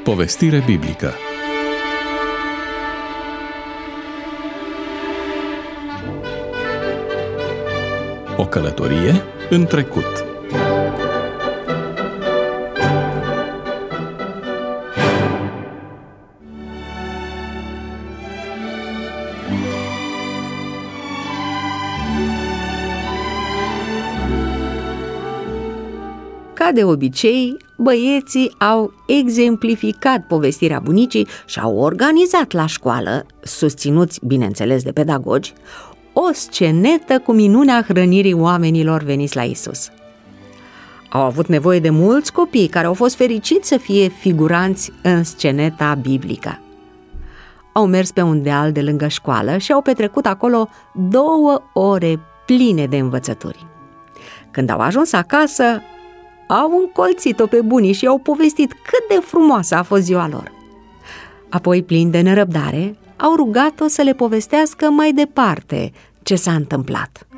Povestire biblică. O călătorie în trecut. Ca de obicei, băieții au exemplificat povestirea bunicii și au organizat la școală, susținuți, bineînțeles, de pedagogi, o scenetă cu minunea hrănirii oamenilor veniți la Isus. Au avut nevoie de mulți copii care au fost fericiți să fie figuranți în sceneta biblică. Au mers pe un deal de lângă școală și au petrecut acolo 2 ore pline de învățături. Când au ajuns acasă, au încolțit-o pe bunii și au povestit cât de frumoasă a fost ziua lor. Apoi, plini de nerăbdare, au rugat-o să le povestească mai departe ce s-a întâmplat.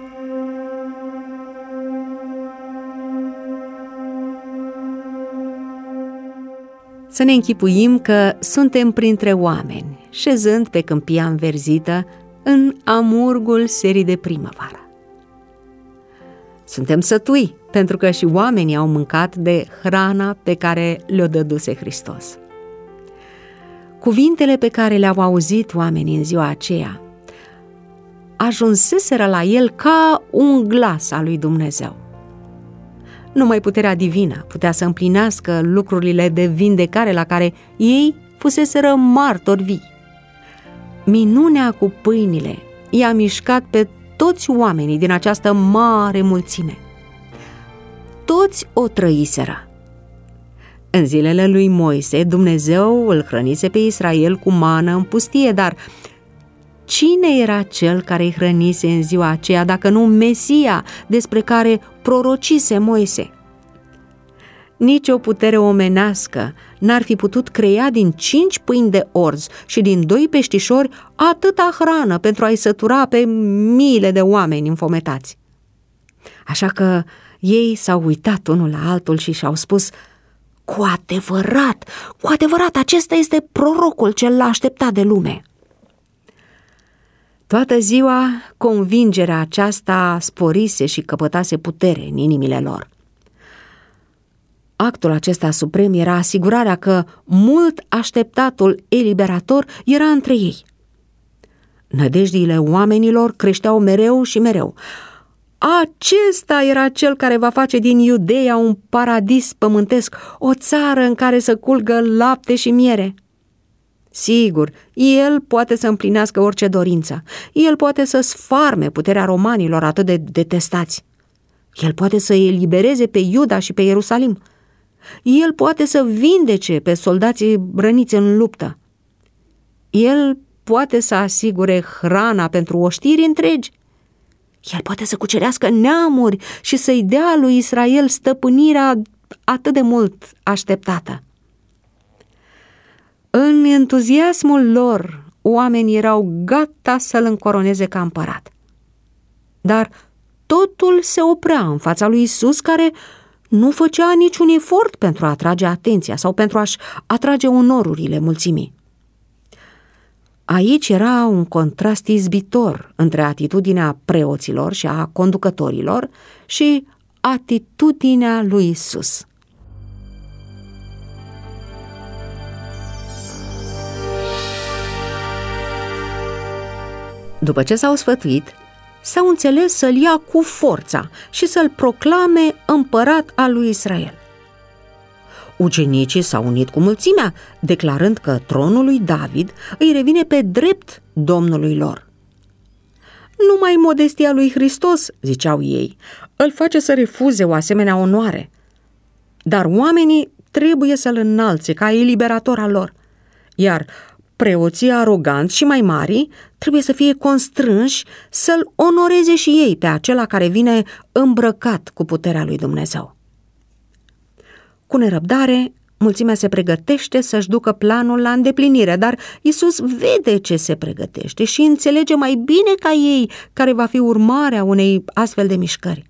Să ne închipuim că suntem printre oameni, șezând pe câmpia înverzită în amurgul serii de primăvară. Suntem sătui, pentru că și oamenii au mâncat de hrana pe care le-o dăduse Hristos. Cuvintele pe care le-au auzit oamenii în ziua aceea ajunseseră la el ca un glas al lui Dumnezeu. Numai puterea divină putea să împlinească lucrurile de vindecare la care ei fuseseră martori vii. Minunea cu pâinile i-a mișcat pe toți oamenii din această mare mulțime. Toți o trăiseră. În zilele lui Moise, Dumnezeu îl hrănise pe Israel cu mană în pustie, dar cine era cel care îi hrănise în ziua aceea, dacă nu Mesia, despre care prorocise Moise? Nici o putere omenească n-ar fi putut crea din 5 pâini de orz și din 2 peștișori atâta hrană pentru a-i sătura pe miile de oameni înfometați. Așa că ei s-au uitat unul la altul și și-au spus: cu adevărat, acesta este prorocul cel l-a așteptat de lume. Toată ziua, convingerea aceasta sporise și căpătase putere în inimile lor. Actul acesta suprem era asigurarea că mult așteptatul eliberator era între ei. Nădejdiile oamenilor creșteau mereu și mereu. Acesta era cel care va face din Iudeea un paradis pământesc, o țară în care să culgă lapte și miere. Sigur, el poate să împlinească orice dorință. El poate să sfarme puterea romanilor atât de detestați. El poate să elibereze pe Iuda și pe Ierusalim. El poate să vindece pe soldații răniți în luptă. El poate să asigure hrana pentru oștiri întregi. El poate să cucerească neamuri și să-i dea lui Israel stăpânirea atât de mult așteptată. În entuziasmul lor, oamenii erau gata să-l încoroneze ca împărat. Dar totul se oprea în fața lui Isus, care nu făcea niciun efort pentru a atrage atenția sau pentru a-și atrage onorurile mulțimii. Aici era un contrast izbitor între atitudinea preoților și a conducătorilor și atitudinea lui Isus. După ce s-au sfătuit, s-au înțeles să-l ia cu forța și să-l proclame împărat al lui Israel. Ucenicii s-au unit cu mulțimea, declarând că tronul lui David îi revine pe drept Domnului lor. Numai modestia lui Hristos, ziceau ei, îl face să refuze o asemenea onoare. Dar oamenii trebuie să-l înalțe ca eliberator al lor, iar preoții aroganți și mai mari trebuie să fie constrânși să-l onoreze și ei pe acela care vine îmbrăcat cu puterea lui Dumnezeu. Cu nerăbdare, mulțimea se pregătește să-și ducă planul la îndeplinire, dar Isus vede ce se pregătește și înțelege mai bine ca ei care va fi urmarea unei astfel de mișcări.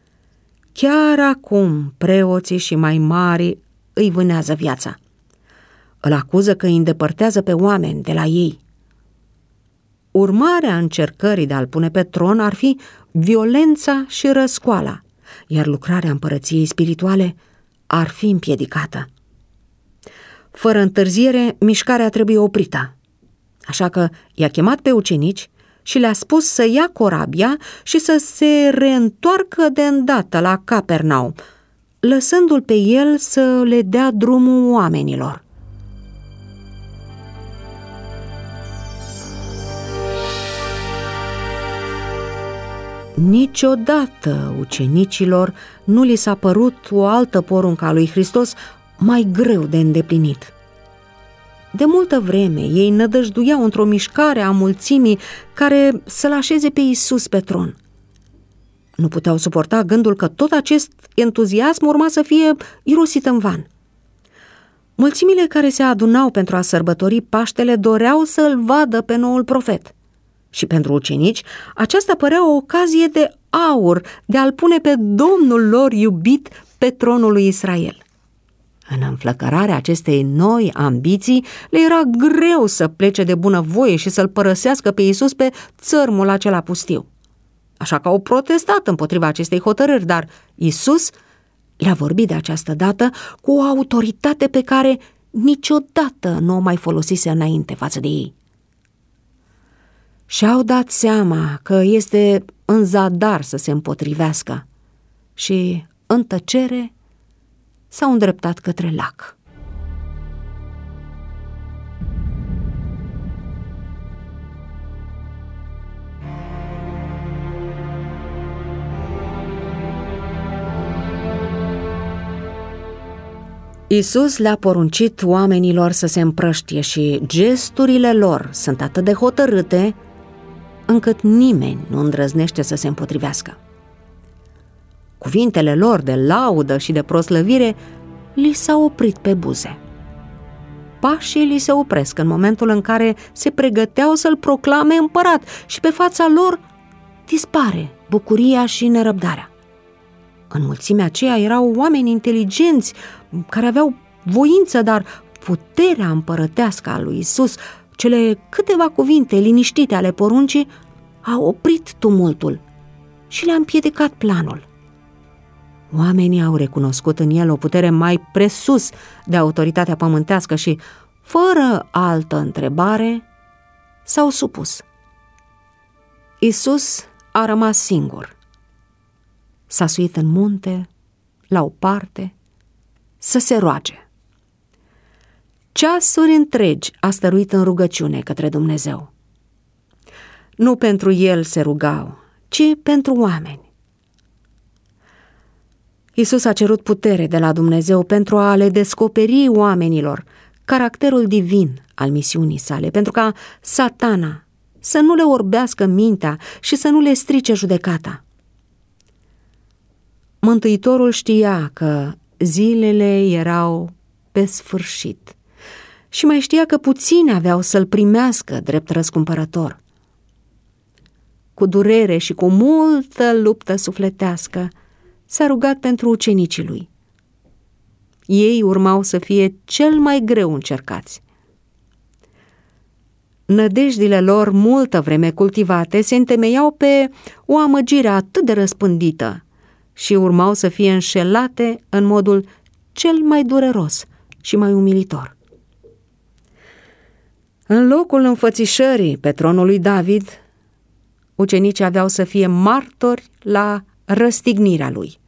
Chiar acum preoții și mai mari îi vânează viața. Îl acuză că îi îndepărtează pe oameni de la ei. Urmarea încercării de a-l pune pe tron ar fi violența și răscoala, iar lucrarea împărăției spirituale ar fi împiedicată. Fără întârziere, mișcarea trebuie oprită. Așa că i-a chemat pe ucenici și le-a spus să ia corabia și să se reîntoarcă de îndată la Capernaum, lăsându-l pe el să le dea drumul oamenilor. Niciodată ucenicilor nu li s-a părut o altă poruncă a lui Hristos mai greu de îndeplinit. De multă vreme ei nădăjduiau într-o mișcare a mulțimii care să-l așeze pe Iisus pe tron. Nu puteau suporta gândul că tot acest entuziasm urma să fie irosit în van. Mulțimile care se adunau pentru a sărbători Paștele doreau să-l vadă pe noul profet. Și pentru ucenici, aceasta părea o ocazie de aur de a-l pune pe Domnul lor iubit pe tronul lui Israel. În înflăcărarea acestei noi ambiții, le era greu să plece de bunăvoie și să-l părăsească pe Iisus pe țărmul acela pustiu. Așa că au protestat împotriva acestei hotărâri, dar Iisus le-a vorbit de această dată cu o autoritate pe care niciodată nu o mai folosise înainte față de ei. Și-au dat seama că este în zadar să se împotrivească și, în tăcere, s-au îndreptat către lac. Iisus le-a poruncit oamenilor să se împrăștie și gesturile lor sunt atât de hotărâte încât nimeni nu îndrăznește să se împotrivească. Cuvintele lor de laudă și de proslăvire li s-au oprit pe buze. Pașii li se opresc în momentul în care se pregăteau să-l proclame împărat și pe fața lor dispare bucuria și nerăbdarea. În mulțimea aceea erau oameni inteligenți care aveau voință, dar puterea împărătească a lui Isus, cele câteva cuvinte liniștite ale poruncii, au oprit tumultul și le-a împiedicat planul. Oamenii au recunoscut în el o putere mai presus de autoritatea pământească și, fără altă întrebare, s-au supus. Isus a rămas singur. S-a suit în munte, la o parte, să se roage. Ceasuri întregi a stăruit în rugăciune către Dumnezeu. Nu pentru el se rugau, ci pentru oameni. Iisus a cerut putere de la Dumnezeu pentru a le descoperi oamenilor caracterul divin al misiunii sale, pentru ca Satana să nu le orbească mintea și să nu le strice judecata. Mântuitorul știa că zilele erau pe sfârșit și mai știa că puțini aveau să-l primească drept răscumpărător. Cu durere și cu multă luptă sufletească s-a rugat pentru ucenicii lui. Ei urmau să fie cel mai greu încercați. Nădejdile lor, multă vreme cultivate, se întemeiau pe o amăgire atât de răspândită și urmau să fie înșelate în modul cel mai dureros și mai umilitor. În locul înfățișării pe tronul lui David, ucenicii aveau să fie martori la răstignirea lui.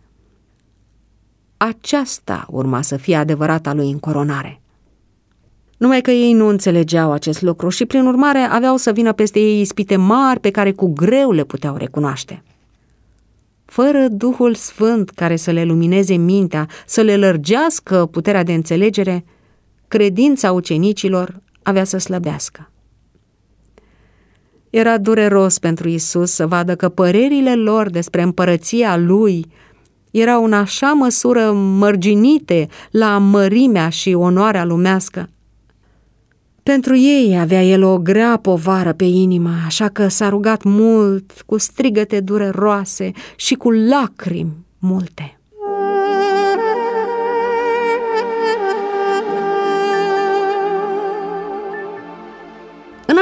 Aceasta urma să fie adevărata lui încoronare. Numai că ei nu înțelegeau acest lucru și, prin urmare, aveau să vină peste ei ispite mari pe care cu greu le puteau recunoaște. Fără Duhul Sfânt care să le lumineze mintea, să le lărgească puterea de înțelegere, credința ucenicilor avea să slăbească. Era dureros pentru Iisus să vadă că părerile lor despre împărăția lui erau în așa măsură mărginite la mărimea și onoarea lumească. Pentru ei avea el o grea povară pe inimă, așa că s-a rugat mult, cu strigăte dureroase și cu lacrimi multe.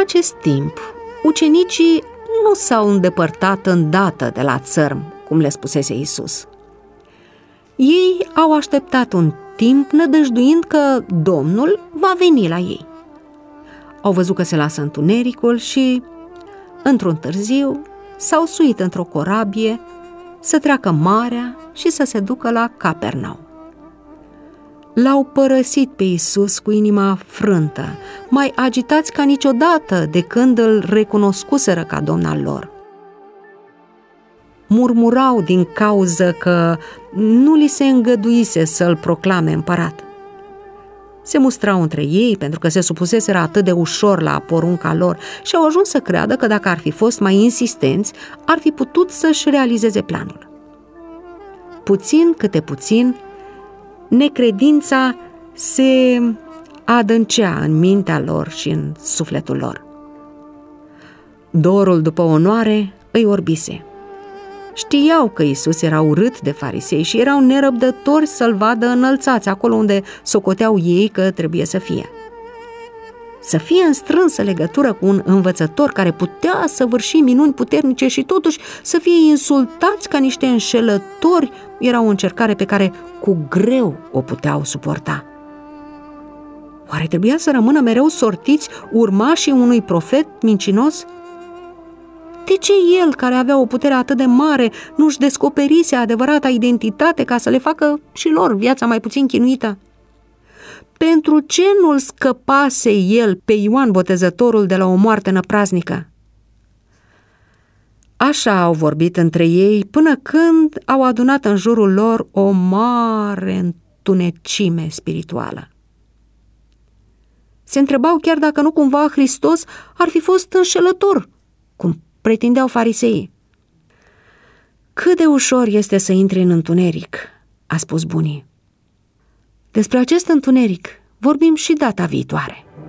acest timp, ucenicii nu s-au îndepărtat îndată de la țărm, cum le spusese Iisus. Ei au așteptat un timp, nădăjduind că Domnul va veni la ei. Au văzut că se lasă întunericul și, într-un târziu, s-au suit într-o corabie să treacă marea și să se ducă la Capernaum. L-au părăsit pe Iisus cu inima frântă, mai agitați ca niciodată de când îl recunoscuseră ca Domn al lor. Murmurau din cauză că nu li se îngăduise să-l proclame împărat. Se mustrau între ei pentru că se supuseseră atât de ușor la porunca lor și au ajuns să creadă că dacă ar fi fost mai insistenți, ar fi putut să-și realizeze planul. Puțin câte puțin, necredința se adâncea în mintea lor și în sufletul lor. Dorul după onoare îi orbise. Știau că Iisus era urât de farisei și erau nerăbdători să-l vadă înălțați acolo unde socoteau ei că trebuie să fie. Să fie în strânsă legătură cu un învățător care putea săvârși minuni puternice și totuși să fie insultați ca niște înșelători era o încercare pe care cu greu o puteau suporta. Oare trebuia să rămână mereu sortiți urmașii unui profet mincinos? De ce el, care avea o putere atât de mare, nu-și descoperise adevărata identitate ca să le facă și lor viața mai puțin chinuită? Pentru ce nu-l scăpase el pe Ioan Botezătorul de la o moarte năpraznică? Așa au vorbit între ei până când au adunat în jurul lor o mare întunecime spirituală. Se întrebau chiar dacă nu cumva Hristos ar fi fost înșelător, cum pretindeau fariseii. Cât de ușor este să intri în întuneric, a spus bunii. Despre acest întuneric vorbim și data viitoare.